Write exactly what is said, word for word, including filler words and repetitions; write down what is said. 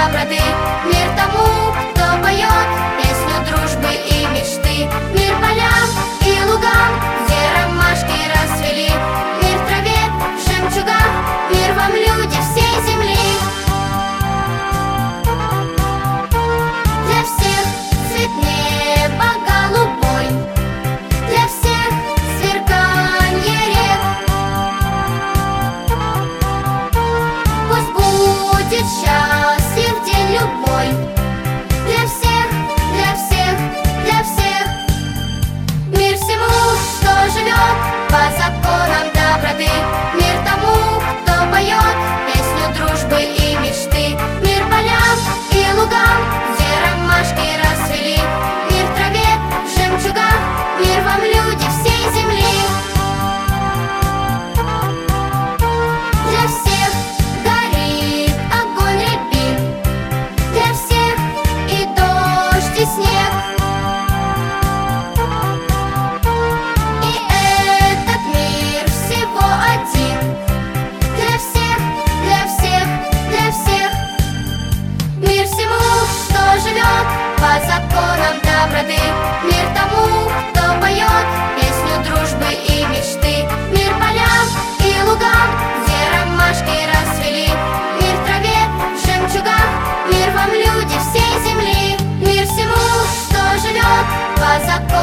доброты. Мир тому, кто поет песню дружбы и мечты. Мир полям и лугам, где ромашки расцвели. Мир траве, в жемчугах, мир вам, люди всей земли. Для всех цвет неба голубой, для всех сверканье рек. Пусть будет счастлив день любой, для всех, для всех, для всех. Мир всему, что живет по законам доброты. Мир тому, кто поет песню дружбы и мечты. Мир полям и лугам, где ромашки расцвели. Мир траве, в жемчугах, мир вам, люди всей земли. Для всех горит огонь, рябит, для всех и дождь, и снег. И этот мир всего один, для всех, для всех, для всех. Мир всему, что живет по законам доброты. Мир тому, кто поет песню дружбы и мечты. Мир полям и лугам, где ромашки расцвели. Мир траве, в жемчугах, мир вам, люди всей земли. Мир всему, что живет по законам